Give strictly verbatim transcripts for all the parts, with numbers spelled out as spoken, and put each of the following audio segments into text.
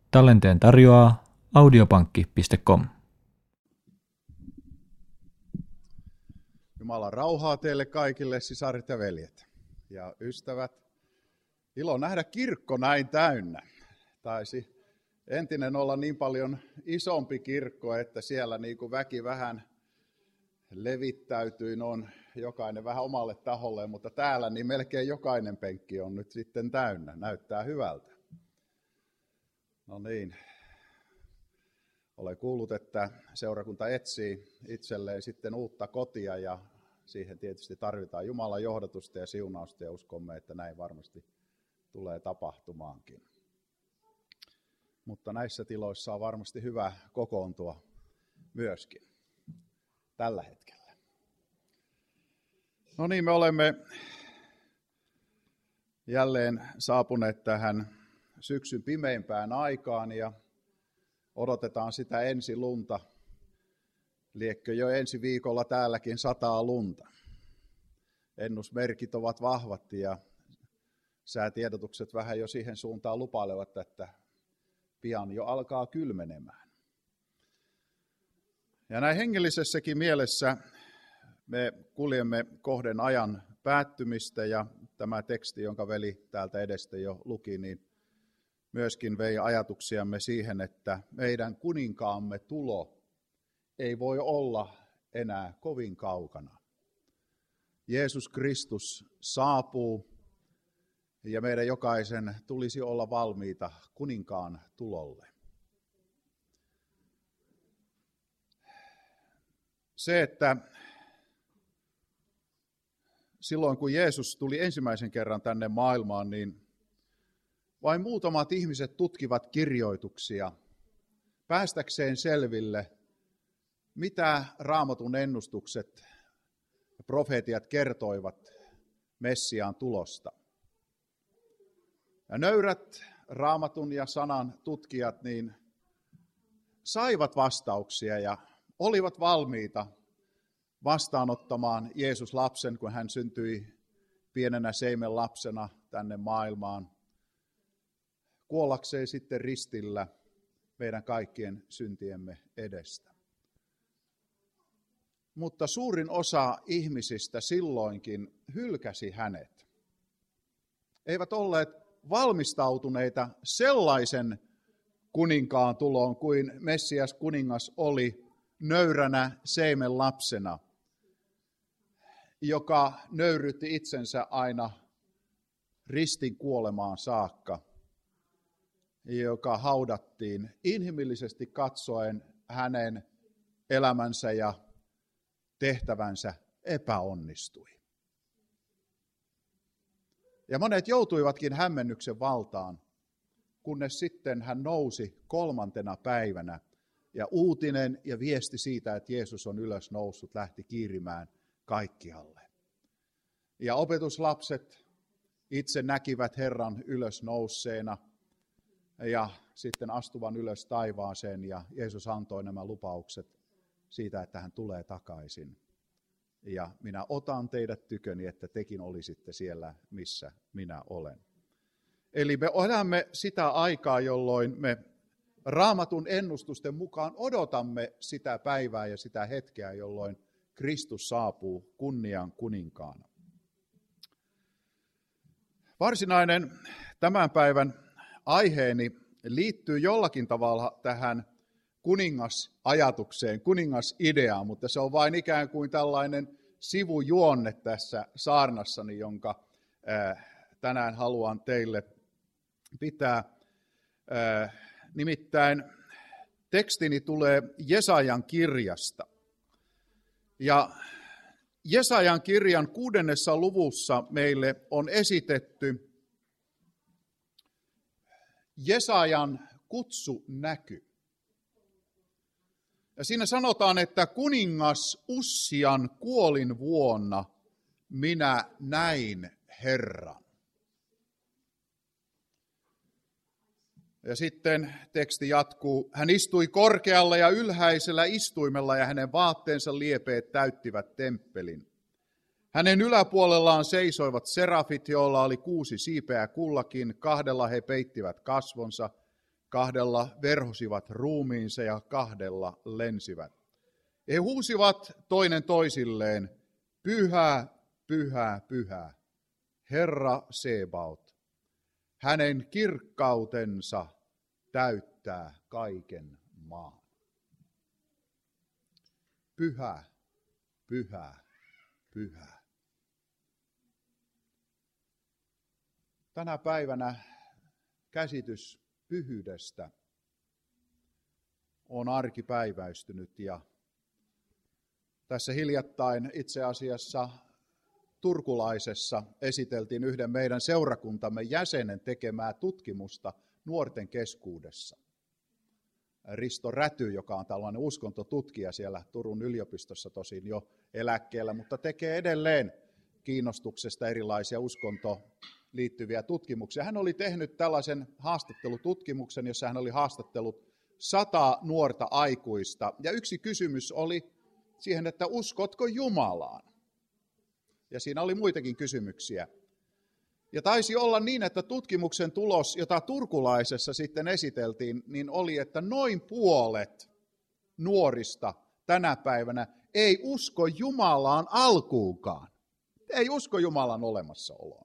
Tallenteen tarjoaa audiopankki piste com. Jumalan rauhaa teille kaikille, sisaret ja veljet ja ystävät. Ilo nähdä kirkko näin täynnä. Taisi entinen olla niin paljon isompi kirkko, että siellä niin kuin väki vähän levittäytyi, on jokainen vähän omalle taholleen, mutta täällä niin melkein jokainen penkki on nyt sitten täynnä. Näyttää hyvältä. No niin. Olen kuullut, että seurakunta etsii itselleen sitten uutta kotia ja siihen tietysti tarvitaan Jumalan johdatusta ja siunausta ja uskomme, että näin varmasti tulee tapahtumaankin. Mutta näissä tiloissa on varmasti hyvä kokoontua myöskin tällä hetkellä. No niin, me olemme jälleen saapuneet tähän syksyn pimeimpään aikaan ja odotetaan sitä ensi lunta. Liekkö jo ensi viikolla täälläkin sataa lunta. Ennusmerkit ovat vahvat ja säätiedotukset vähän jo siihen suuntaan lupailevat, että pian jo alkaa kylmenemään. Ja näin hengellisessäkin mielessä me kuljemme kohden ajan päättymistä ja tämä teksti, jonka veli täältä edestä jo luki, niin myöskin vei ajatuksiamme siihen, että meidän kuninkaamme tulo ei voi olla enää kovin kaukana. Jeesus Kristus saapuu ja meidän jokaisen tulisi olla valmiita kuninkaan tulolle. Se, että silloin kun Jeesus tuli ensimmäisen kerran tänne maailmaan, niin vain muutamat ihmiset tutkivat kirjoituksia päästäkseen selville, mitä Raamatun ennustukset ja profeetiat kertoivat Messiaan tulosta. Ja nöyrät Raamatun ja sanan tutkijat niin saivat vastauksia ja olivat valmiita vastaanottamaan Jeesus lapsen, kun hän syntyi pienenä seimen lapsena tänne maailmaan, kuollakseen sitten ristillä meidän kaikkien syntiemme edestä. Mutta suurin osa ihmisistä silloinkin hylkäsi hänet. Eivät olleet valmistautuneita sellaisen kuninkaan tuloon kuin Messias kuningas oli nöyränä seimen lapsena, joka nöyrytti itsensä aina ristin kuolemaan saakka, joka haudattiin inhimillisesti katsoen hänen elämänsä ja tehtävänsä epäonnistui. Ja monet joutuivatkin hämmennyksen valtaan, kunnes sitten hän nousi kolmantena päivänä ja uutinen ja viesti siitä, että Jeesus on ylös noussut, lähti kiirimään kaikkialle. Ja opetuslapset itse näkivät Herran ylös nousseena ja sitten astuvan ylös taivaaseen ja Jeesus antoi nämä lupaukset siitä, että hän tulee takaisin. Ja minä otan teidät tyköni, että tekin olisitte siellä, missä minä olen. Eli me elämme sitä aikaa, jolloin me Raamatun ennustusten mukaan odotamme sitä päivää ja sitä hetkeä, jolloin Kristus saapuu kunnian kuninkaana. Varsinainen tämän päivän aiheeni liittyy jollakin tavalla tähän kuningasajatukseen, kuningasideaan, mutta se on vain ikään kuin tällainen sivujuonne tässä saarnassani, jonka tänään haluan teille pitää. Nimittäin tekstini tulee Jesajan kirjasta. Ja Jesajan kirjan kuudennessa luvussa meille on esitetty Jesajan kutsunäky. Ja siinä sanotaan, että kuningas Ussian kuolin vuonna minä näin Herran. Ja sitten teksti jatkuu. Hän istui korkealla ja ylhäisellä istuimella ja hänen vaatteensa liepeet täyttivät temppelin. Hänen yläpuolellaan seisoivat serafit, joilla oli kuusi siipeä kullakin, kahdella he peittivät kasvonsa, kahdella verhosivat ruumiinsa ja kahdella lensivät. He huusivat toinen toisilleen, pyhä, pyhä, pyhä, Herra Sebaot. Hänen kirkkautensa täyttää kaiken maan. Pyhä, pyhä, pyhä. Tänä päivänä käsitys pyhyydestä on arkipäiväistynyt ja tässä hiljattain itse asiassa Turkulaisessa esiteltiin yhden meidän seurakuntamme jäsenen tekemää tutkimusta nuorten keskuudessa. Risto Räty, joka on tällainen uskontotutkija siellä Turun yliopistossa tosin jo eläkkeellä, mutta tekee edelleen kiinnostuksesta erilaisia uskontoon liittyviä tutkimuksia. Hän oli tehnyt tällaisen haastattelututkimuksen, jossa hän oli haastattelut sata nuorta aikuista. Ja yksi kysymys oli siihen, että uskotko Jumalaan? Ja siinä oli muitakin kysymyksiä. Ja taisi olla niin, että tutkimuksen tulos, jota Turkulaisessa sitten esiteltiin, niin oli, että noin puolet nuorista tänä päivänä ei usko Jumalaan alkuunkaan. Ei usko Jumalan olemassaoloon.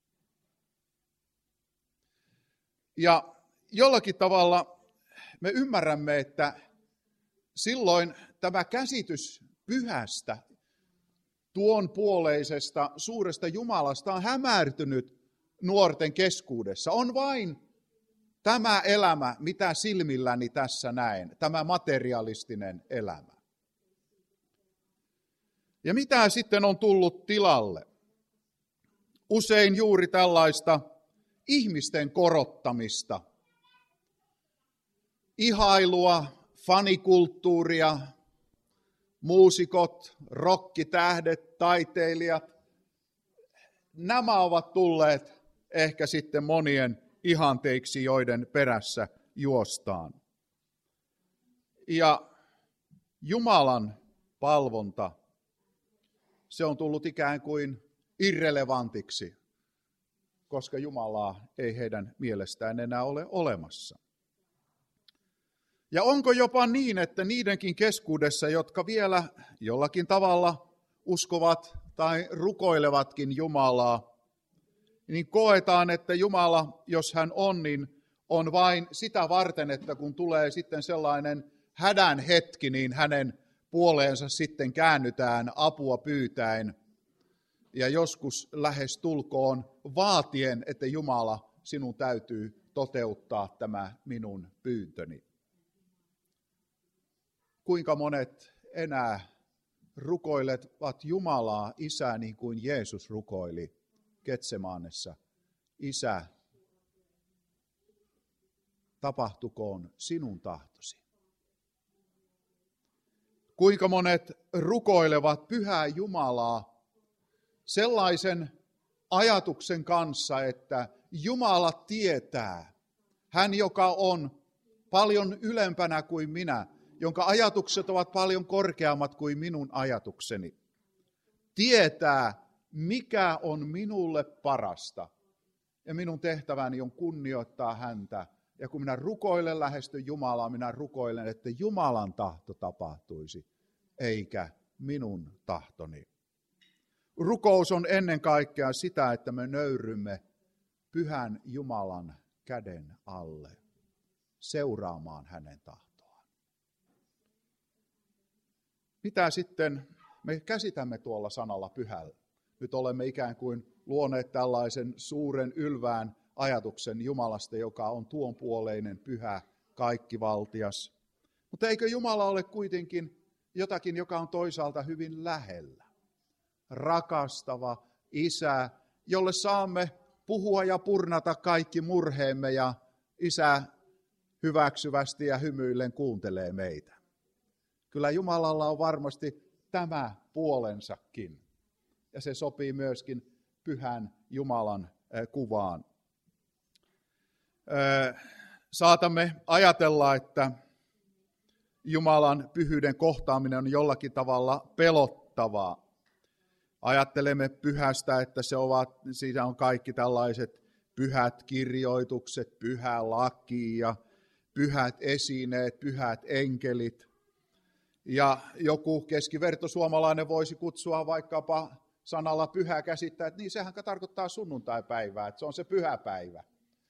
Ja jollakin tavalla me ymmärrämme, että silloin tämä käsitys pyhästä, tuon puoleisesta suuresta Jumalasta on hämärtynyt nuorten keskuudessa. On vain tämä elämä, mitä silmilläni tässä näen, tämä materialistinen elämä. Ja mitä sitten on tullut tilalle? Usein juuri tällaista ihmisten korottamista, ihailua, fanikulttuuria, muusikot, rokkitähdet, taiteilijat. Nämä ovat tulleet ehkä sitten monien ihanteiksi, joiden perässä juostaan. Ja Jumalan palvonta, se on tullut ikään kuin irrelevantiksi, koska Jumalaa ei heidän mielestään enää ole olemassa. Ja onko jopa niin, että niidenkin keskuudessa, jotka vielä jollakin tavalla uskovat tai rukoilevatkin Jumalaa, niin koetaan, että Jumala, jos hän on, niin on vain sitä varten, että kun tulee sitten sellainen hädän hetki, niin hänen puoleensa sitten käännytään apua pyytäen. Ja joskus lähes tulkoon vaatien, että Jumala, sinun täytyy toteuttaa tämä minun pyyntöni. Kuinka monet enää rukoilevat Jumalaa, Isää, niin kuin Jeesus rukoili Getsemaanessa. Isä, tapahtukoon sinun tahtosi. Kuinka monet rukoilevat pyhää Jumalaa sellaisen ajatuksen kanssa, että Jumala tietää, hän joka on paljon ylempänä kuin minä, jonka ajatukset ovat paljon korkeammat kuin minun ajatukseni, tietää, mikä on minulle parasta. Ja minun tehtäväni on kunnioittaa häntä. Ja kun minä rukoilen, lähestyn Jumalaa, minä rukoilen, että Jumalan tahto tapahtuisi, eikä minun tahtoni. Rukous on ennen kaikkea sitä, että me nöyrymme pyhän Jumalan käden alle, seuraamaan hänen tahtoaan. Mitä sitten me käsitämme tuolla sanalla pyhällä? Nyt olemme ikään kuin luoneet tällaisen suuren ylvään ajatuksen Jumalasta, joka on tuon puoleinen, pyhä, kaikkivaltias. Mutta eikö Jumala ole kuitenkin jotakin, joka on toisaalta hyvin lähellä? Rakastava Isä, jolle saamme puhua ja purnata kaikki murheemme, ja Isä hyväksyvästi ja hymyillen kuuntelee meitä. Kyllä Jumalalla on varmasti tämä puolensakin, ja se sopii myöskin pyhän Jumalan kuvaan. Saatamme ajatella, että Jumalan pyhyyden kohtaaminen on jollakin tavalla pelottavaa. Ajattelemme pyhästä, että se ovat, siinä on kaikki tällaiset pyhät kirjoitukset, pyhä laki ja pyhät esineet, pyhät enkelit. Ja joku keskivertosuomalainen voisi kutsua vaikkapa sanalla pyhä käsittää, että niin sehän tarkoittaa sunnuntaipäivää, että se on se pyhäpäivä.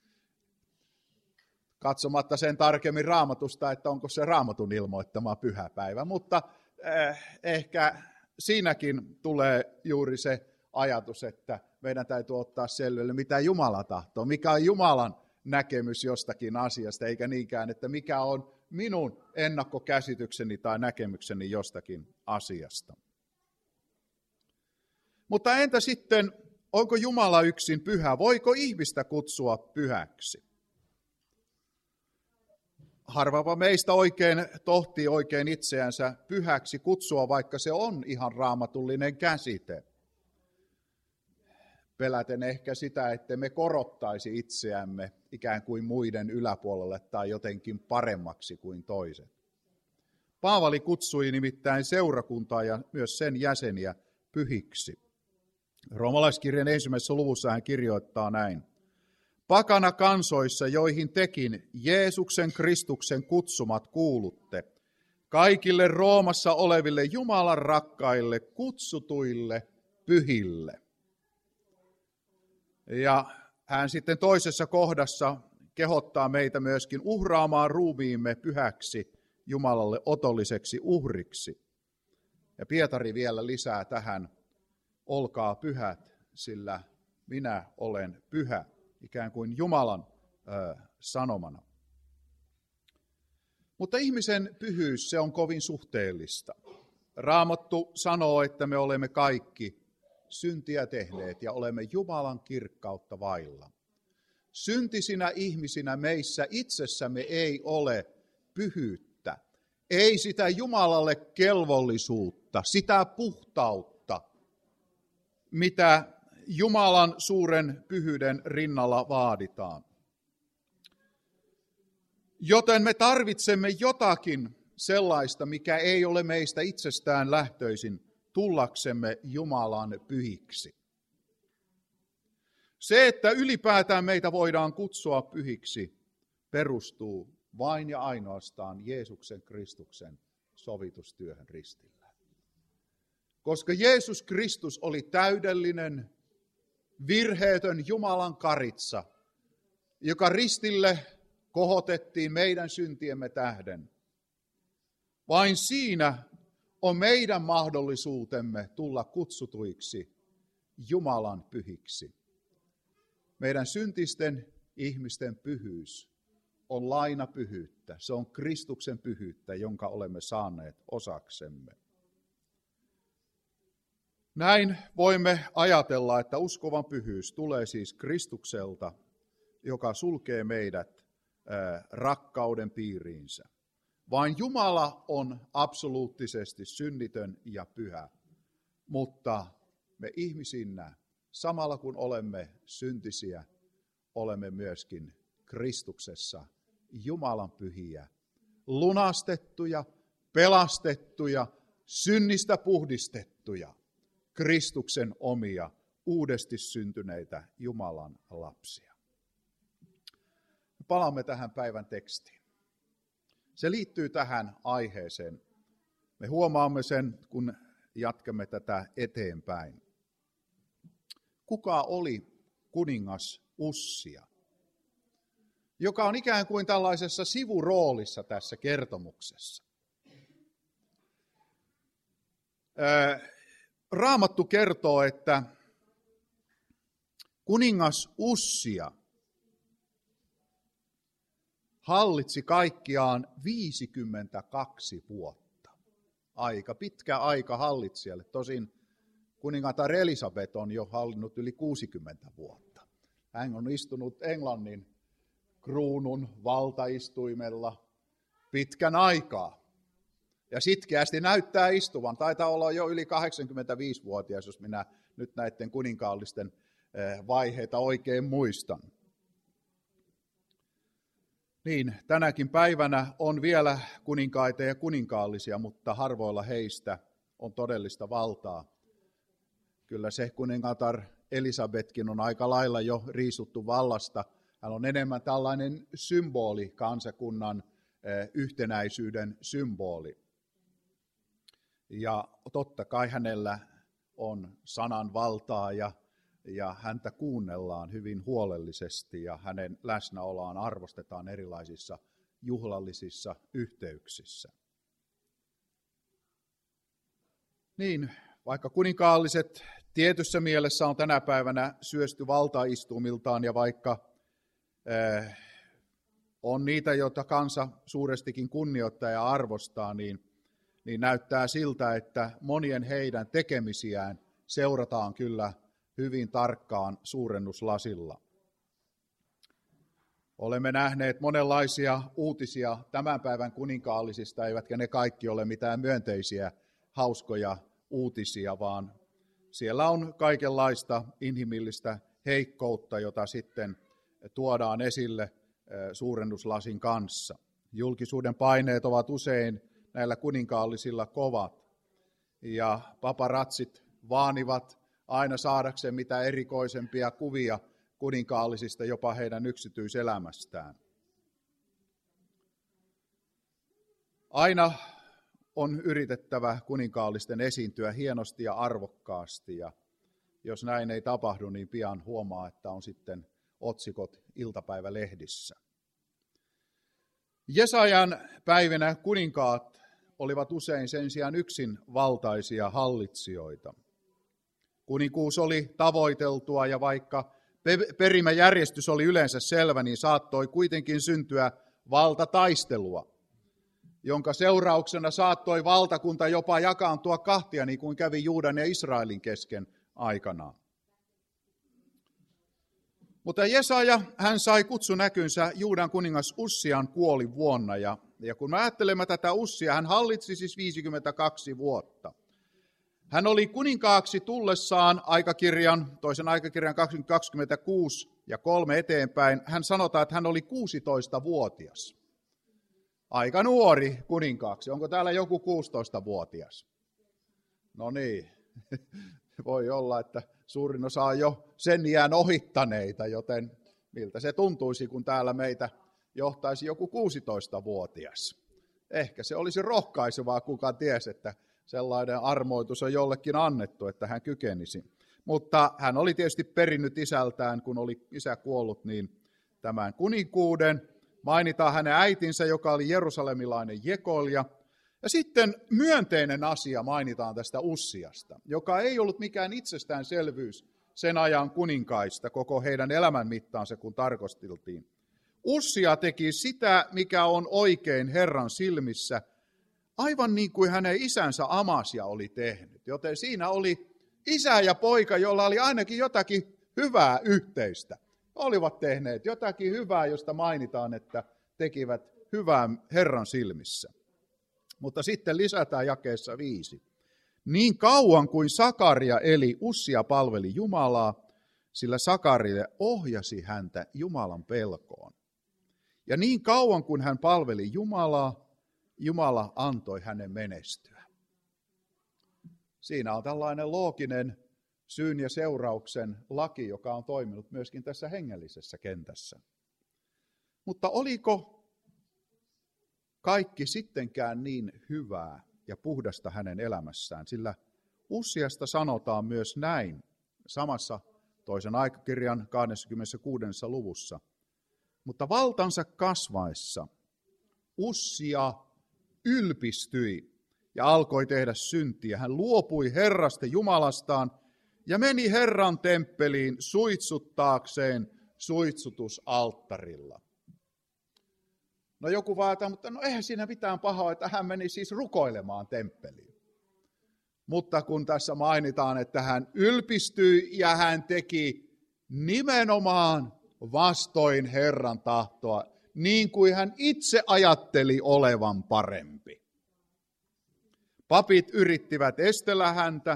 Katsomatta sen tarkemmin Raamatusta, että onko se Raamatun ilmoittama pyhäpäivä, mutta eh, ehkä siinäkin tulee juuri se ajatus, että meidän täytyy ottaa selville, mitä Jumala tahtoo, mikä on Jumalan näkemys jostakin asiasta, eikä niinkään, että mikä on minun ennakkokäsitykseni tai näkemykseni jostakin asiasta. Mutta entä sitten, onko Jumala yksin pyhä? Voiko ihmistä kutsua pyhäksi? Harvapa meistä oikein tohtii oikein itseänsä pyhäksi kutsua, vaikka se on ihan raamatullinen käsite. Peläten ehkä sitä, että me korottaisi itseämme ikään kuin muiden yläpuolelle tai jotenkin paremmaksi kuin toiset. Paavali kutsui nimittäin seurakuntaa ja myös sen jäseniä pyhiksi. Roomalaiskirjan ensimmäisessä luvussa hän kirjoittaa näin. Pakana kansoissa, joihin tekin Jeesuksen Kristuksen kutsumat kuulutte, kaikille Roomassa oleville Jumalan rakkaille kutsutuille pyhille. Ja hän sitten toisessa kohdassa kehottaa meitä myöskin uhraamaan ruumiimme pyhäksi Jumalalle otolliseksi uhriksi. Ja Pietari vielä lisää tähän, olkaa pyhät, sillä minä olen pyhä, ikään kuin Jumalan ö, sanomana. Mutta ihmisen pyhyys, se on kovin suhteellista. Raamattu sanoo, että me olemme kaikki syntiä tehneet ja olemme Jumalan kirkkautta vailla. Syntisinä ihmisinä meissä itsessämme ei ole pyhyyttä, ei sitä Jumalalle kelvollisuutta, sitä puhtautta, mitä Jumalan suuren pyhyyden rinnalla vaaditaan. Joten me tarvitsemme jotakin sellaista, mikä ei ole meistä itsestään lähtöisin, tullaksemme Jumalan pyhiksi. Se, että ylipäätään meitä voidaan kutsua pyhiksi, perustuu vain ja ainoastaan Jeesuksen Kristuksen sovitustyöhön ristillä. Koska Jeesus Kristus oli täydellinen, virheetön Jumalan karitsa, joka ristille kohotettiin meidän syntiemme tähden. Vain siinä on meidän mahdollisuutemme tulla kutsutuiksi Jumalan pyhiksi. Meidän syntisten ihmisten pyhyys on laina pyhyyttä. Se on Kristuksen pyhyyttä, jonka olemme saaneet osaksemme. Näin voimme ajatella, että uskovan pyhyys tulee siis Kristukselta, joka sulkee meidät rakkauden piiriinsä. Vain Jumala on absoluuttisesti synnitön ja pyhä, mutta me ihmisinä, samalla kun olemme syntisiä, olemme myöskin Kristuksessa Jumalan pyhiä, lunastettuja, pelastettuja, synnistä puhdistettuja, Kristuksen omia, uudesti syntyneitä Jumalan lapsia. Palaamme tähän päivän tekstiin. Se liittyy tähän aiheeseen. Me huomaamme sen, kun jatkamme tätä eteenpäin. Kuka oli kuningas Ussia, joka on ikään kuin tällaisessa sivuroolissa tässä kertomuksessa? Raamattu kertoo, että kuningas Ussia hallitsi kaikkiaan viisikymmentäkaksi vuotta. Aika pitkä aika hallitsijalle. Tosin kuningatar Elisabeth on jo hallinnut yli kuusikymmentä vuotta. Hän on istunut Englannin kruunun valtaistuimella pitkän aikaa. Ja sitkeästi näyttää istuvan. Taitaa olla jo yli kahdeksankymmentäviisivuotias, jos minä nyt näiden kuninkaallisten vaiheita oikein muistan. Niin, tänäkin päivänä on vielä kuninkaita ja kuninkaallisia, mutta harvoilla heistä on todellista valtaa. Kyllä se kuningatar Elisabetkin on aika lailla jo riisuttu vallasta Hän on enemmän tällainen symboli, kansakunnan yhtenäisyyden symboli. Ja totta kai hänellä on sanan valtaa ja, ja häntä kuunnellaan hyvin huolellisesti ja hänen läsnäoloaan arvostetaan erilaisissa juhlallisissa yhteyksissä. Niin, vaikka kuninkaalliset tietyssä mielessä on tänä päivänä syösty valtaistumiltaan ja vaikka äh, on niitä, joita kansa suurestikin kunnioittaa ja arvostaa, niin, niin näyttää siltä, että monien heidän tekemisiään seurataan kyllä hyvin tarkkaan suurennuslasilla. Olemme nähneet monenlaisia uutisia tämän päivän kuninkaallisista, eivätkä ne kaikki ole mitään myönteisiä, hauskoja uutisia, vaan siellä on kaikenlaista inhimillistä heikkoutta, jota sitten tuodaan esille suurennuslasin kanssa. Julkisuuden paineet ovat usein näillä kuninkaallisilla kovat, ja paparatsit vaanivat aina saadakseen mitä erikoisempia kuvia kuninkaallisista, jopa heidän yksityiselämästään. Aina on yritettävä kuninkaallisten esiintyä hienosti ja arvokkaasti, ja jos näin ei tapahdu, niin pian huomaa, että on sitten otsikot iltapäivälehdissä. Jesajan päivinä kuninkaat olivat usein sen sijaan yksin valtaisia hallitsijoita. Kuninkuus oli tavoiteltua, ja vaikka perimäjärjestys oli yleensä selvä, niin saattoi kuitenkin syntyä valtataistelua, jonka seurauksena saattoi valtakunta jopa jakaantua kahtia, niin kuin kävi Juudan ja Israelin kesken aikanaan. Mutta Jesaja, hän sai kutsunäkynsä Juudan kuningas Ussian kuolivuonna, ja, ja kun me ajattelemme tätä Ussia, hän hallitsi siis viisikymmentäkaksi vuotta. Hän oli kuninkaaksi tullessaan aikakirjan, toisen aikakirjan kaksikymmentäkuusi ja kolme eteenpäin, hän sanotaan, että hän oli kuusitoistavuotias. Aika nuori kuninkaaksi. Onko täällä joku kuusitoistavuotias? No niin, voi olla, että suurin osa on jo sen iän ohittaneita, joten miltä se tuntuisi, kun täällä meitä johtaisi joku kuusitoistavuotias. Ehkä se olisi rohkaisevaa, kuka tiesi, että sellainen armoitus on jollekin annettu, että hän kykenisi. Mutta hän oli tietysti perinnyt isältään, kun oli isä kuollut, niin tämän kuninkuuden. Mainitaan hänen äitinsä, joka oli jerusalemilainen Jekolja. Ja sitten myönteinen asia mainitaan tästä Ussiasta, joka ei ollut mikään itsestäänselvyys sen ajan kuninkaista koko heidän elämän mittaansa, kun tarkasteltiin. Ussia teki sitä, mikä on oikein Herran silmissä, aivan niin kuin hänen isänsä Amasia oli tehnyt. Joten siinä oli isä ja poika, jolla oli ainakin jotakin hyvää yhteistä. Olivat tehneet jotakin hyvää, josta mainitaan, että tekivät hyvää Herran silmissä. Mutta sitten lisätään jakeessa viisi. Niin kauan kuin Sakaria eli, Ussia palveli Jumalaa, sillä Sakarille ohjasi häntä Jumalan pelkoon. Ja niin kauan kuin hän palveli Jumalaa, Jumala antoi hänen menestyä. Siinä on tällainen looginen syyn ja seurauksen laki, joka on toiminut myöskin tässä hengellisessä kentässä. Mutta oliko kaikki sittenkään niin hyvää ja puhdasta hänen elämässään? Sillä Ussiasta sanotaan myös näin samassa toisen aikakirjan kaksikymmentäkuusi luvussa. Mutta valtansa kasvaessa Ussia ylpistyi ja alkoi tehdä syntiä. Hän luopui Herrasta Jumalastaan ja meni Herran temppeliin suitsuttaakseen suitsutusalttarilla. No joku vaataa, mutta no eihän siinä mitään pahaa, että hän meni siis rukoilemaan temppeliin. Mutta kun tässä mainitaan, että hän ylpistyi ja hän teki nimenomaan vastoin Herran tahtoa, niin kuin hän itse ajatteli olevan parempi. Papit yrittivät estellä häntä,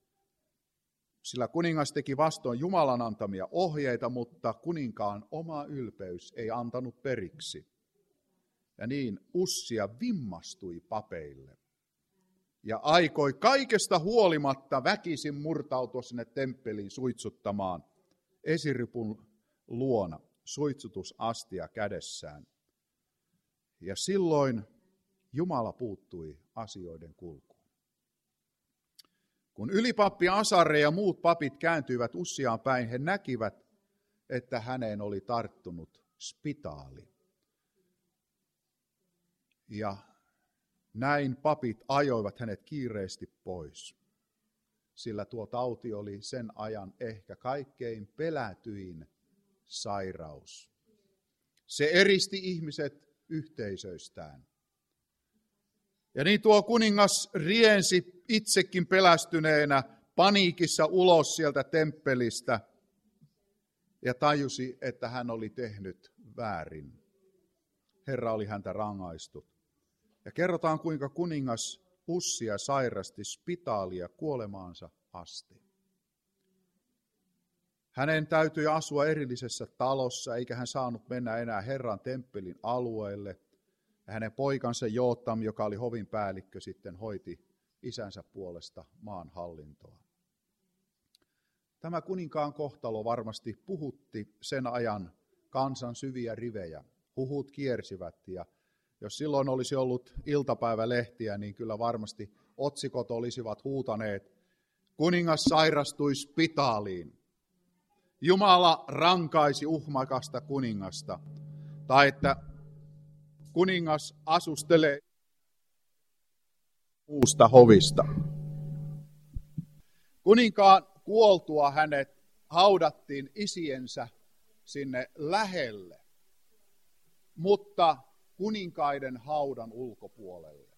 sillä kuningas teki vastoin Jumalan antamia ohjeita, mutta kuninkaan oma ylpeys ei antanut periksi. Ja niin Ussia vimmastui papeille ja aikoi kaikesta huolimatta väkisin murtautua sinne temppeliin suitsuttamaan esiripun luona. suitsutusastia kädessään. Ja silloin Jumala puuttui asioiden kulkuun. Kun ylipappi Asare ja muut papit kääntyivät Ussiaan päin, he näkivät, että häneen oli tarttunut spitaali. Ja näin papit ajoivat hänet kiireesti pois, sillä tuo tauti oli sen ajan ehkä kaikkein pelätyin sairaus. Se eristi ihmiset yhteisöistään. Ja niin tuo kuningas riensi itsekin pelästyneenä paniikissa ulos sieltä temppelistä ja tajusi, että hän oli tehnyt väärin. Herra oli häntä rangaistut. Ja kerrotaan, kuinka kuningas Ussia sairasti spitaalia kuolemaansa asti. Hänen täytyi asua erillisessä talossa, eikä hän saanut mennä enää Herran temppelin alueelle. Ja hänen poikansa Jootam, joka oli hovin päällikkö, sitten hoiti isänsä puolesta maan hallintoa. Tämä kuninkaan kohtalo varmasti puhutti sen ajan kansan syviä rivejä. Huhut kiersivät, ja jos silloin olisi ollut iltapäivälehtiä, niin kyllä varmasti otsikot olisivat huutaneet: kuningas sairastui spitaaliin. Jumala rankaisi uhmakasta kuningasta. Tai että kuningas asustelee uusta hovista. Kuninkaan kuoltua hänet haudattiin isiensä sinne lähelle, mutta kuninkaiden haudan ulkopuolelle.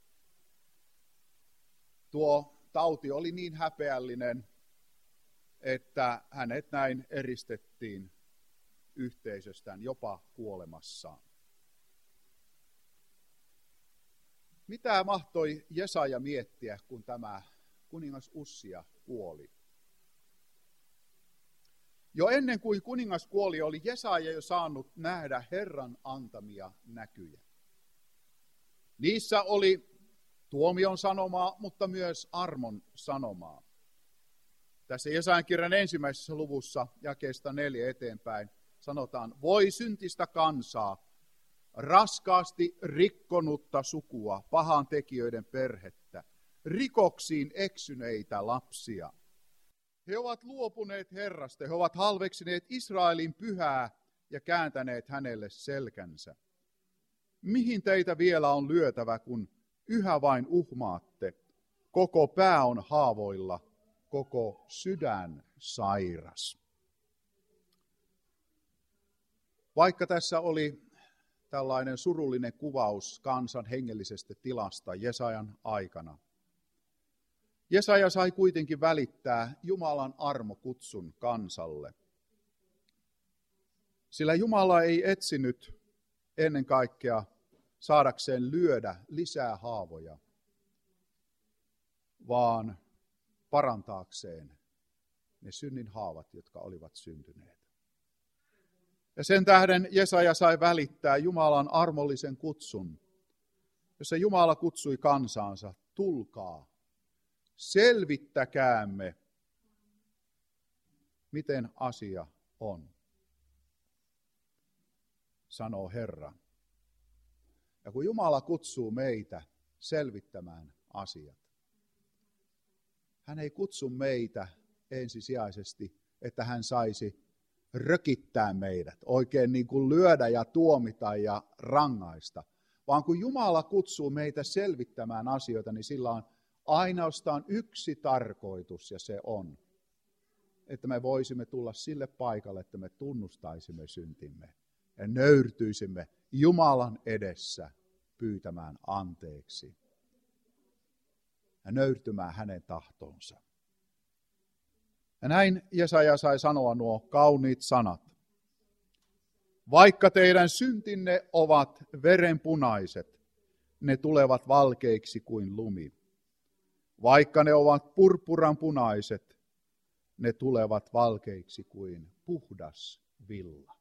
Tuo tauti oli niin häpeällinen, että hänet näin eristettiin yhteisöstään jopa kuolemassaan. Mitä mahtoi Jesaja miettiä, kun tämä kuningas Ussia kuoli? Jo ennen kuin kuningas kuoli, oli Jesaja jo saanut nähdä Herran antamia näkyjä. Niissä oli tuomion sanomaa, mutta myös armon sanomaa. Tässä Jesajan kirjan ensimmäisessä luvussa jakeesta neljä eteenpäin sanotaan: voi syntistä kansaa, raskaasti rikkonutta sukua, pahan tekijöiden perhettä, rikoksiin eksyneitä lapsia. He ovat luopuneet Herrasta, he ovat halveksineet Israelin pyhää ja kääntäneet hänelle selkänsä. Mihin teitä vielä on lyötävä, kun yhä vain uhmaatte? Koko pää on haavoilla, koko sydän sairas. Vaikka tässä oli tällainen surullinen kuvaus kansan hengellisestä tilasta Jesajan aikana, Jesaja sai kuitenkin välittää Jumalan armokutsun kansalle. Sillä Jumala ei etsinyt ennen kaikkea saadakseen lyödä lisää haavoja, vaan parantaakseen ne synnin haavat, jotka olivat syntyneet. Ja sen tähden Jesaja sai välittää Jumalan armollisen kutsun, jossa Jumala kutsui kansaansa: tulkaa, selvittäkäämme, miten asia on, sanoo Herra. Ja kun Jumala kutsuu meitä selvittämään asiat, hän ei kutsu meitä ensisijaisesti, että hän saisi rökittää meidät, oikein niin kuin lyödä ja tuomita ja rangaista, vaan kun Jumala kutsuu meitä selvittämään asioita, niin sillä on ainoastaan yksi tarkoitus, ja se on, että me voisimme tulla sille paikalle, että me tunnustaisimme syntimme ja nöyrtyisimme Jumalan edessä pyytämään anteeksi ja nöyrtymään hänen tahtoonsa. Ja näin Jesaja sai sanoa nuo kauniit sanat. Vaikka teidän syntinne ovat verenpunaiset, ne tulevat valkeiksi kuin lumi. Vaikka ne ovat purppuranpunaiset, ne tulevat valkeiksi kuin puhdas villa.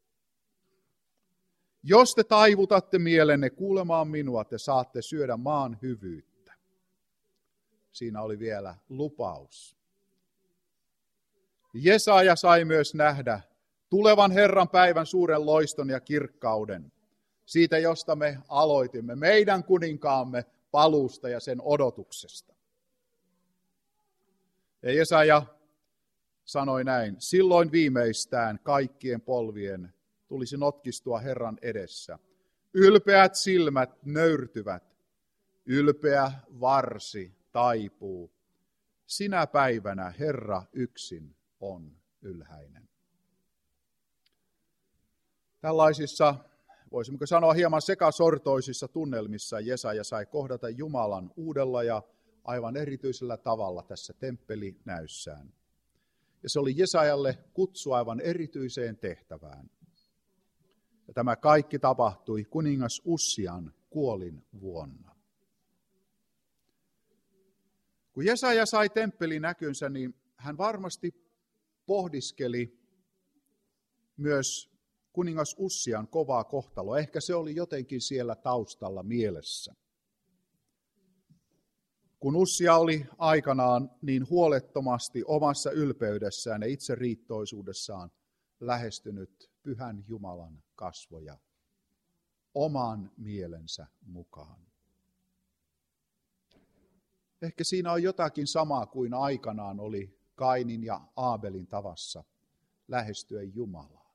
Jos te taivutatte mielenne kuulemaan minua, te saatte syödä maan hyvyyttä. Siinä oli vielä lupaus. Jesaja sai myös nähdä tulevan Herran päivän suuren loiston ja kirkkauden, siitä josta me aloitimme, meidän kuninkaamme paluusta ja sen odotuksesta. Ja Jesaja sanoi näin, silloin viimeistään kaikkien polvien tulisi notkistua Herran edessä. Ylpeät silmät nöyrtyvät, ylpeä varsi taipuu. Sinä päivänä Herra yksin on ylhäinen. Tällaisissa, voisimmeko sanoa hieman sekasortoisissa tunnelmissa Jesaja sai kohdata Jumalan uudella ja aivan erityisellä tavalla tässä temppelinäyssään. Ja se oli Jesajalle kutsu aivan erityiseen tehtävään. Ja tämä kaikki tapahtui kuningas Ussian kuolin vuonna. Kun Jesaja sai temppelinäkynsä, niin hän varmasti pohdiskeli myös kuningas Ussian kovaa kohtaloa. Ehkä se oli jotenkin siellä taustalla mielessä. Kun Ussia oli aikanaan niin huolettomasti omassa ylpeydessään ja itseriittoisuudessaan lähestynyt pyhän Jumalan kasvoja oman mielensä mukaan. Ehkä siinä on jotakin samaa kuin aikanaan oli Kainin ja Aabelin tavassa lähestyä Jumalaa.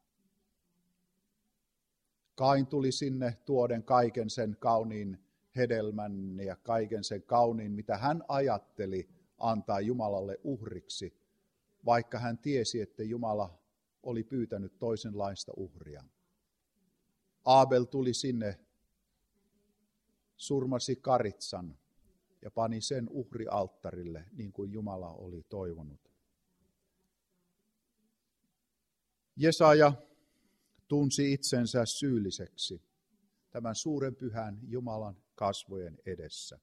Kain tuli sinne tuoden kaiken sen kauniin hedelmän ja kaiken sen kauniin, mitä hän ajatteli antaa Jumalalle uhriksi, vaikka hän tiesi, että Jumala oli pyytänyt toisenlaista uhria. Aabel tuli sinne, surmasi karitsan ja pani sen uhrialttarille, niin kuin Jumala oli toivonut. Jesaja tunsi itsensä syylliseksi tämän suuren pyhän Jumalan kasvojen edessä.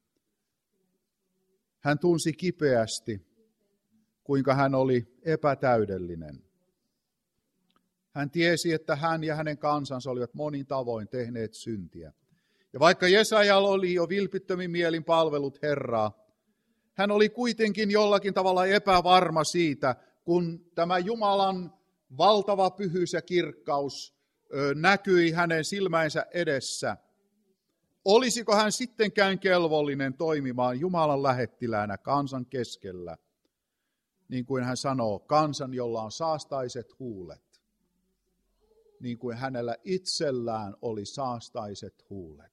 Hän tunsi kipeästi, kuinka hän oli epätäydellinen. Hän tiesi, että hän ja hänen kansansa olivat monin tavoin tehneet syntiä. Ja vaikka Jesajalla oli jo vilpittömin mielin palvelut Herraa, hän oli kuitenkin jollakin tavalla epävarma siitä, kun tämä Jumalan valtava pyhyys ja kirkkaus näkyi hänen silmäinsä edessä. Olisiko hän sittenkään kelvollinen toimimaan Jumalan lähettiläänä kansan keskellä, niin kuin hän sanoo, kansan, jolla on saastaiset huulet, niin kuin hänellä itsellään oli saastaiset huulet.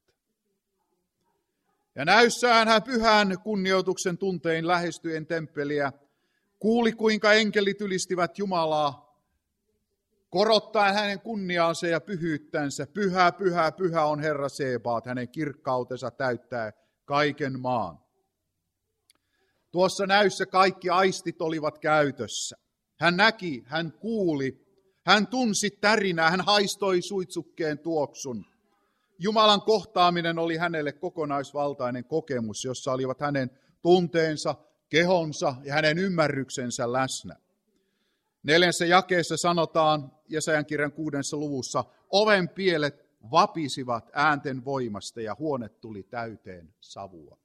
Ja näyssään hän pyhän kunnioituksen tuntein lähestyen temppeliä, kuuli kuinka enkelit ylistivät Jumalaa, korottaen hänen kunniaansa ja pyhyyttänsä. Pyhä, pyhä, pyhä on Herra Sebaot, hänen kirkkautensa täyttää kaiken maan. Tuossa näyssä kaikki aistit olivat käytössä. Hän näki, hän kuuli, hän tunsi tärinää, hän haistoi suitsukkeen tuoksun. Jumalan kohtaaminen oli hänelle kokonaisvaltainen kokemus, jossa olivat hänen tunteensa, kehonsa ja hänen ymmärryksensä läsnä. Neljännessä jakeessa sanotaan Jesajan kirjan kuudessa luvussa, oven pielet vapisivat äänten voimasta ja huone tuli täyteen savua.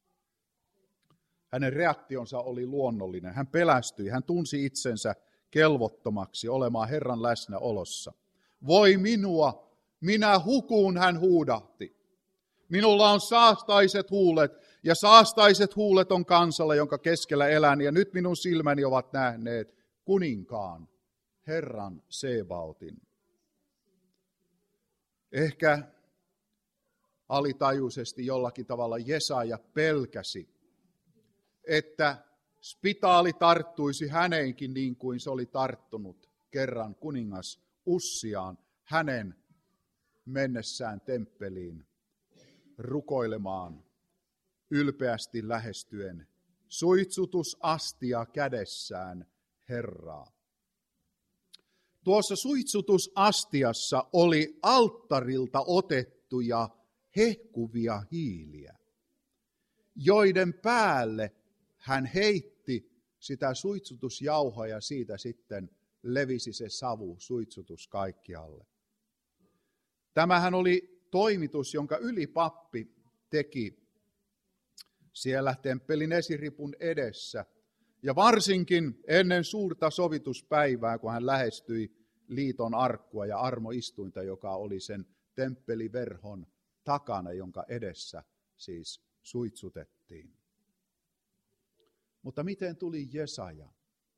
Hänen reaktionsa oli luonnollinen. Hän pelästyi, hän tunsi itsensä kelvottomaksi olemaan Herran läsnäolossa. Voi minua, minä hukun, hän huudahti. Minulla on saastaiset huulet ja saastaiset huulet on kansalla, jonka keskellä elän ja nyt minun silmäni ovat nähneet kuninkaan, Herran Sebaotin. Ehkä alitajuisesti jollakin tavalla Jesaja pelkäsi, että spitaali tarttuisi häneenkin niin kuin se oli tarttunut kerran kuningas Ussiaan hänen mennessään temppeliin rukoilemaan ylpeästi lähestyen suitsutusastia kädessään Herraa. Tuossa suitsutusastiassa oli alttarilta otettuja hehkuvia hiiliä, joiden päälle hän heitti sitä suitsutusjauhoa ja siitä sitten levisi se savu, suitsutus kaikkialle. Tämähän oli toimitus, jonka ylipappi teki siellä temppelin esiripun edessä. Ja varsinkin ennen suurta sovituspäivää, kun hän lähestyi liiton arkkua ja armoistuinta, joka oli sen temppeliverhon takana, jonka edessä siis suitsutettiin. Mutta miten tuli Jesaja?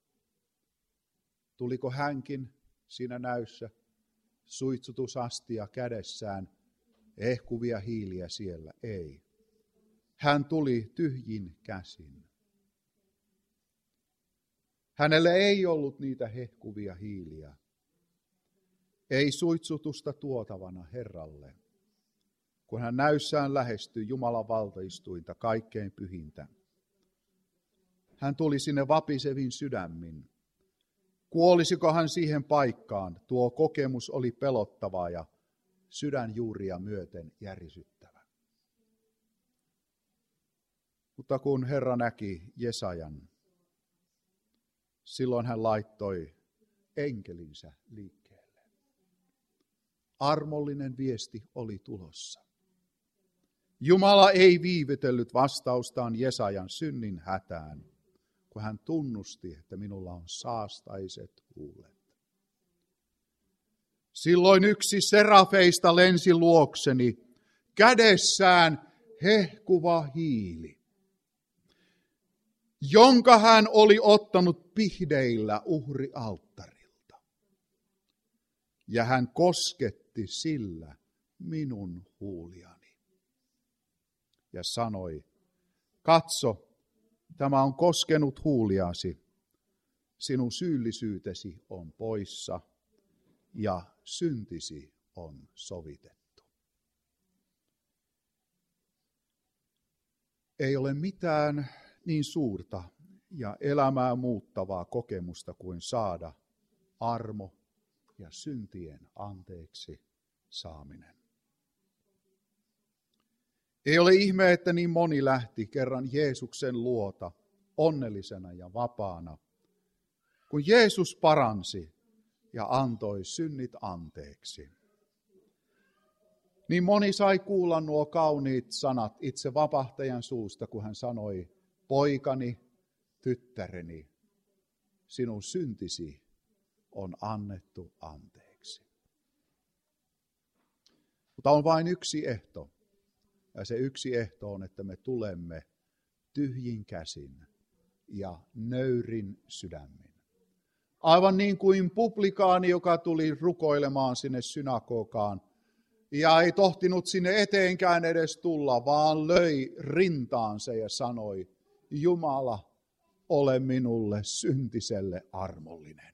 Tuliko hänkin siinä näyssä suitsutusastia kädessään, ehkuvia hiiliä siellä? Ei. Hän tuli tyhjin käsin. Hänelle ei ollut niitä hehkuvia hiiliä. Ei suitsutusta tuotavana Herralle, kun hän näyssään lähestyi Jumalan valtaistuinta, kaikkein pyhintä. Hän tuli sinne vapisevin sydämin. Kuolisiko hän siihen paikkaan? Tuo kokemus oli pelottava ja sydänjuuria myöten järisyttävä. Mutta kun Herra näki Jesajan, silloin hän laittoi enkelinsä liikkeelle. Armollinen viesti oli tulossa. Jumala ei viivytellyt vastaustaan Jesajan synnin hätään, kun hän tunnusti, että minulla on saastaiset huulet. Silloin yksi serafeista lensi luokseni, kädessään hehkuva hiili, jonka hän oli ottanut pihdeillä uhrialttarilta. Ja hän kosketti sillä minun huuliani ja sanoi, katso, tämä on koskenut huuliasi, sinun syyllisyytesi on poissa ja syntisi on sovitettu. Ei ole mitään niin suurta ja elämää muuttavaa kokemusta kuin saada armo ja syntien anteeksi saaminen. Ei ole ihme, että niin moni lähti kerran Jeesuksen luota onnellisena ja vapaana, kun Jeesus paransi ja antoi synnit anteeksi. Niin moni sai kuulla nuo kauniit sanat itse vapahtajan suusta, kun hän sanoi, poikani, tyttäreni, sinun syntisi on annettu anteeksi. Mutta on vain yksi ehto. Ja se yksi ehto on, että me tulemme tyhjin käsin ja nöyrin sydämin. Aivan niin kuin publikaani, joka tuli rukoilemaan sinne synagogaan ja ei tohtinut sinne eteenkään edes tulla, vaan löi rintaansa ja sanoi, Jumala, ole minulle syntiselle armollinen.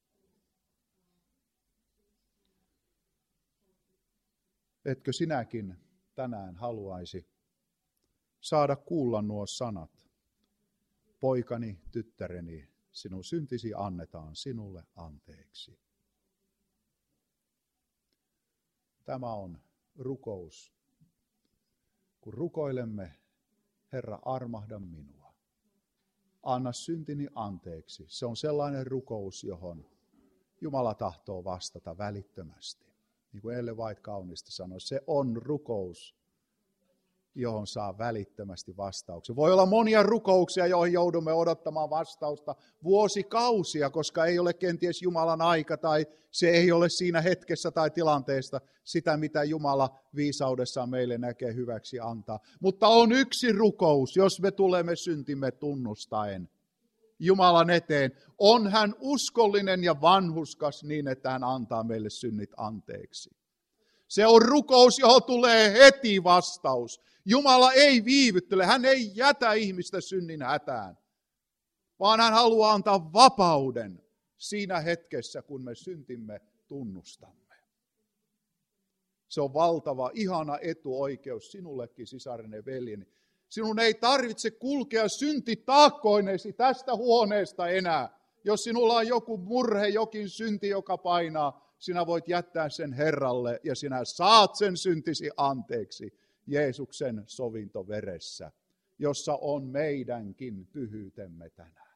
Etkö sinäkin tänään haluaisi saada kuulla nuo sanat? Poikani, tyttäreni, sinun syntisi annetaan sinulle anteeksi. Tämä on rukous. Kun rukoilemme, Herra, armahda minua. Anna syntini anteeksi. Se on sellainen rukous, johon Jumala tahtoo vastata välittömästi. Niin kuin Ellen White kauniisti sanoi, se on rukous, johon saa välittömästi vastauksen. Voi olla monia rukouksia, joihin joudumme odottamaan vastausta vuosikausia, koska ei ole kenties Jumalan aika tai se ei ole siinä hetkessä tai tilanteesta sitä, mitä Jumala viisaudessaan meille näkee hyväksi antaa. Mutta on yksi rukous, jos me tulemme syntimme tunnustaen Jumalan eteen. On hän uskollinen ja vanhurskas niin, että hän antaa meille synnit anteeksi. Se on rukous, johon tulee heti vastaus. Jumala ei viivyttele, hän ei jätä ihmistä synnin hätään, vaan hän haluaa antaa vapauden siinä hetkessä, kun me syntimme tunnustamme. Se on valtava, ihana etuoikeus sinullekin, sisareni ja veljeni. Sinun ei tarvitse kulkea syntitaakkoinesi tästä huoneesta enää. Jos sinulla on joku murhe, jokin synti, joka painaa, sinä voit jättää sen Herralle ja sinä saat sen syntisi anteeksi Jeesuksen sovintoveressä, jossa on meidänkin pyhyytemme tänään.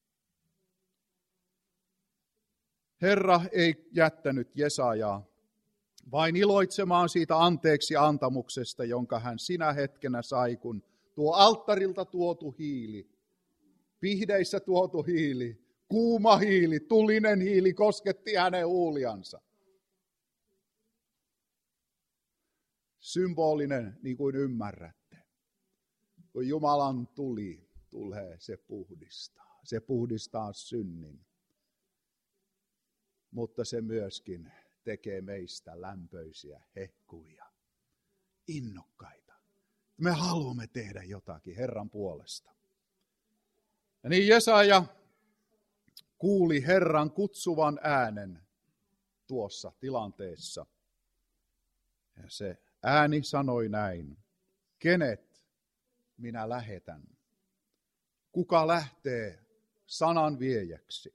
Herra ei jättänyt Jesajaa vain iloitsemaan siitä anteeksi antamuksesta, jonka hän sinä hetkenä sai, kun tuo alttarilta tuotu hiili, pihdeissä tuotu hiili, Kuuma hiili, tulinen hiili kosketti hänen huuliansa. Symbolinen, niin kuin ymmärrätte. Kun Jumalan tuli tulee, se puhdistaa. Se puhdistaa synnin. Mutta se myöskin tekee meistä lämpöisiä, hehkuvia, innokkaita. Me haluamme tehdä jotakin Herran puolesta. Ja niin Jesaja kuuli Herran kutsuvan äänen tuossa tilanteessa. Ja se ääni sanoi näin, kenet minä lähetän? Kuka lähtee sanan viejäksi?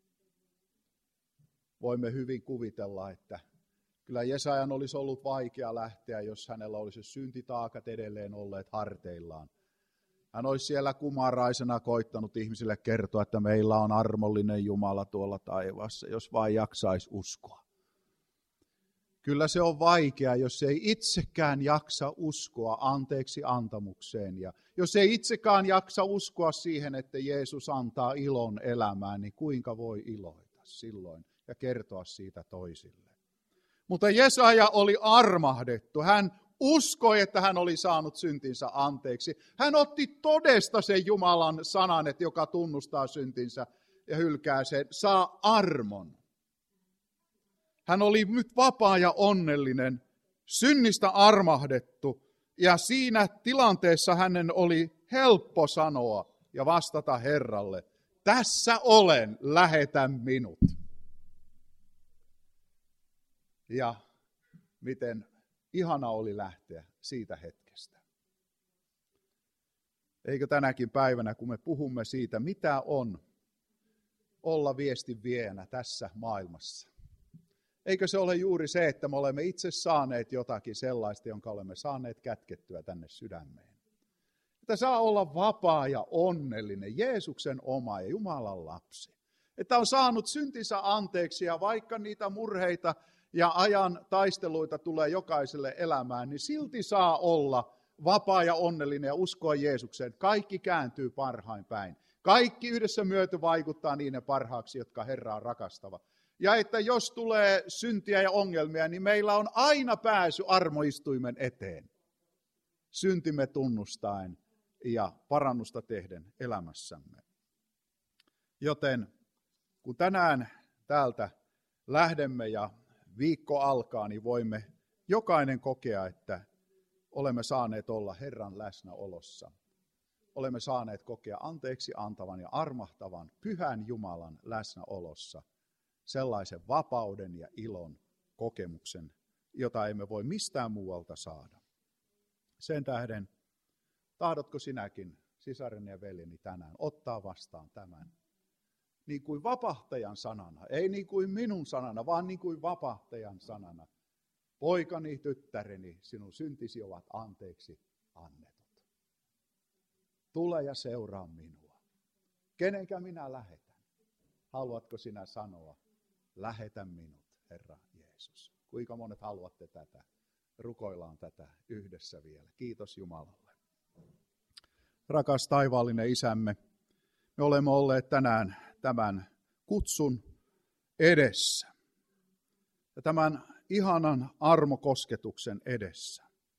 Voimme hyvin kuvitella, että kyllä Jesajan olisi ollut vaikea lähteä, jos hänellä olisi syntitaakat edelleen olleet harteillaan. Hän olisi siellä kumaraisena koittanut ihmisille kertoa, että meillä on armollinen Jumala tuolla taivaassa, jos vain jaksaisi uskoa. Kyllä se on vaikea, jos ei itsekään jaksa uskoa anteeksi antamukseen. Ja jos ei itsekään jaksa uskoa siihen, että Jeesus antaa ilon elämään, niin kuinka voi iloita silloin ja kertoa siitä toisille. Mutta Jesaja oli armahdettu. Hän uskoi, että hän oli saanut syntinsä anteeksi. Hän otti todesta sen Jumalan sanan, että joka tunnustaa syntinsä ja hylkää sen, saa armon. Hän oli nyt vapaa ja onnellinen, synnistä armahdettu, ja siinä tilanteessa hänen oli helppo sanoa ja vastata Herralle, tässä olen, lähetä minut. Ja miten ihana oli lähteä siitä hetkestä. Eikö tänäkin päivänä, kun me puhumme siitä, mitä on olla viestin viejänä tässä maailmassa. Eikö se ole juuri se, että me olemme itse saaneet jotakin sellaista, jonka olemme saaneet kätkettyä tänne sydämeen. Että saa olla vapaa ja onnellinen, Jeesuksen oma ja Jumalan lapsi. Että on saanut syntinsä anteeksi ja vaikka niitä murheita ja ajan taisteluita tulee jokaiselle elämään, niin silti saa olla vapaa ja onnellinen ja uskoa Jeesukseen. Kaikki kääntyy parhain päin. Kaikki yhdessä myöty vaikuttaa niiden parhaaksi, jotka Herraa rakastava. Ja että jos tulee syntiä ja ongelmia, niin meillä on aina pääsy armoistuimen eteen. Syntimme tunnustaen ja parannusta tehden elämässämme. Joten kun tänään täältä lähdemme ja viikko alkaa, niin voimme jokainen kokea, että olemme saaneet olla Herran läsnäolossa. Olemme saaneet kokea anteeksi antavan ja armahtavan pyhän Jumalan läsnäolossa. Sellaisen vapauden ja ilon kokemuksen, jota emme voi mistään muualta saada. Sen tähden, tahdotko sinäkin, sisareni ja veljeni, tänään ottaa vastaan tämän? Niin kuin vapahtajan sanana, ei niin kuin minun sanana, vaan niin kuin vapahtajan sanana. Poikani, tyttäreni, sinun syntisi ovat anteeksi annetut. Tule ja seuraa minua. Kenenkä minä lähetän? Haluatko sinä sanoa? Lähetä minut, Herra Jeesus. Kuinka monet haluatte tätä? Rukoillaan tätä yhdessä vielä. Kiitos Jumalalle. Rakas taivaallinen Isämme, me olemme olleet tänään tämän kutsun edessä. Ja tämän ihanan armokosketuksen edessä.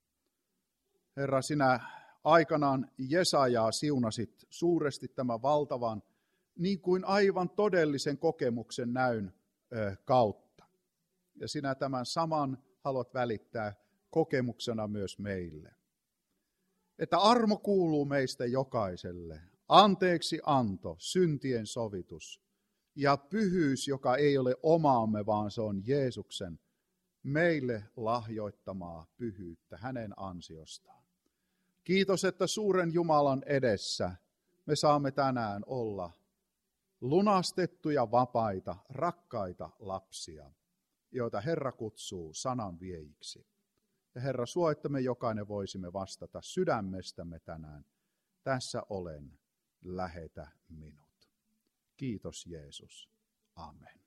Herra, sinä aikanaan Jesajaa siunasit suuresti tämän valtavan, niin kuin aivan todellisen kokemuksen näyn kautta. Ja sinä tämän saman haluat välittää kokemuksena myös meille. Että armo kuuluu meistä jokaiselle, anteeksi anto, syntien sovitus ja pyhyys, joka ei ole omaamme, vaan se on Jeesuksen meille lahjoittamaa pyhyyttä hänen ansiostaan. Kiitos, että suuren Jumalan edessä me saamme tänään olla lunastettuja, vapaita, rakkaita lapsia, joita Herra kutsuu sanan viejiksi. Ja Herra, suo, että me jokainen voisimme vastata sydämestämme tänään. Tässä olen, lähetä minut. Kiitos Jeesus. Amen.